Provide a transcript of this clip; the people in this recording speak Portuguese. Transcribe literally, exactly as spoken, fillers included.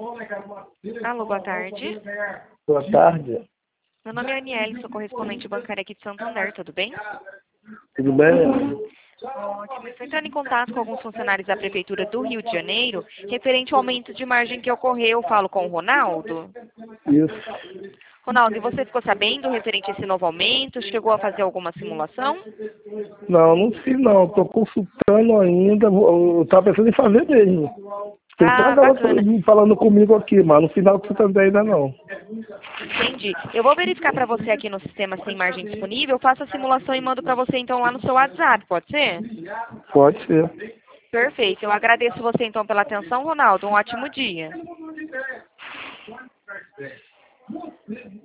Alô, boa tarde. Boa tarde. Meu nome é Aniele, sou correspondente bancária aqui de Santander, tudo bem? Tudo bem? Ótimo. Estou entrando em contato com alguns funcionários da Prefeitura do Rio de Janeiro, referente ao aumento de margem que ocorreu. Falo com o Ronaldo. Isso. Ronaldo, e você ficou sabendo referente a esse novo aumento? Chegou a fazer alguma simulação? Não, não fiz não. Estou consultando ainda. Eu estava pensando em fazer mesmo. Tem até Ah, a galera bacana. falando comigo aqui, mas no final do também ainda não. Entendi. Eu vou verificar para você aqui no sistema sem margem disponível, faço a simulação e mando para você então lá no seu WhatsApp, pode ser? Pode ser. Perfeito. Eu agradeço você então pela atenção, Ronaldo. Um ótimo dia.